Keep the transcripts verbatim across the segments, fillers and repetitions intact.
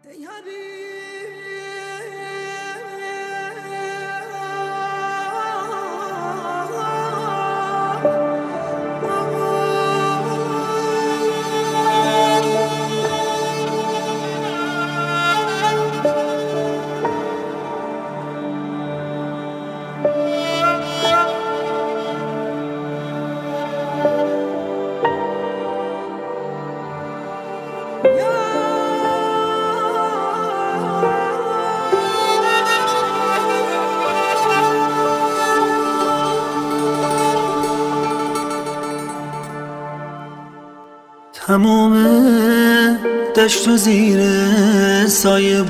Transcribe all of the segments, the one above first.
تمام دشت و زیر سایه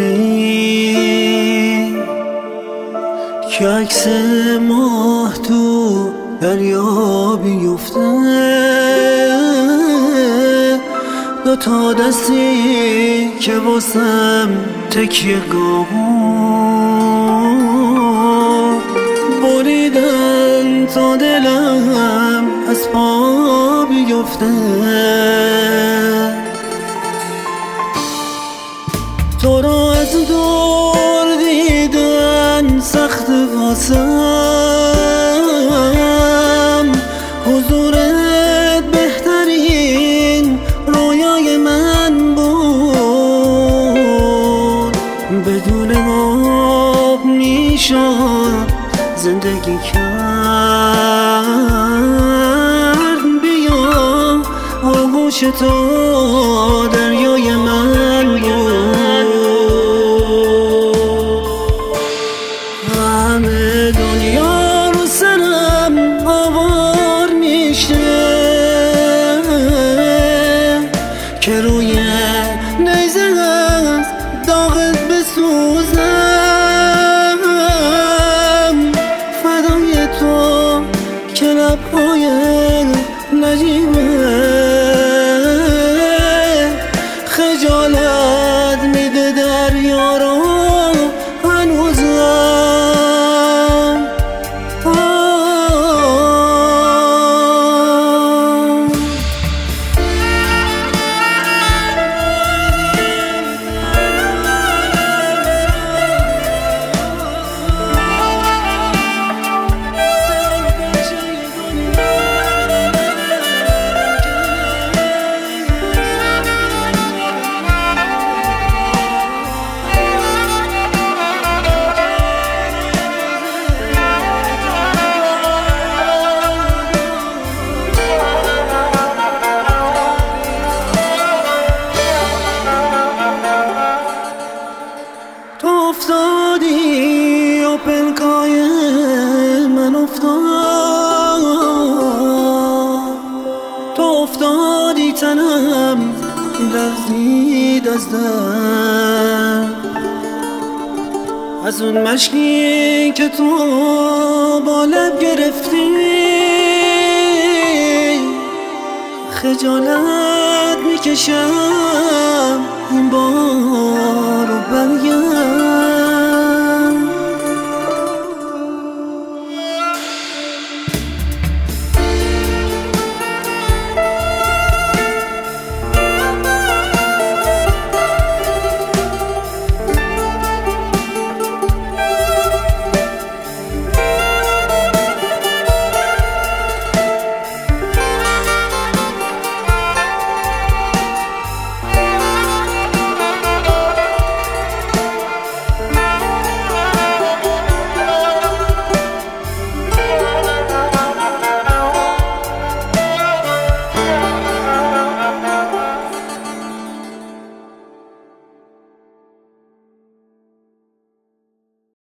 بردی که عکس ماه تو دریا بیفته، دو تا دستی که واسم تکیه گاه بریدن تا دلم از پا بیفته. تو را از دور دیدن سخت واسم، حضورت بهترین رویای من بود. بدون آب میشد زندگی کرد، بیا آغوش تو دریای من بود. همه دنیا رو سرم آوار میشه که روی نیزه از داغت بسوزم، فدای تو که لبهای نجیبه خجالت میده دریا رو هنوزم. افتادی و پلکای من افتاد، تو افتادی تنم لرزید از درد، از اون مشکی که تو با لب گرفتی خجالت میکشم این بارو برگرد.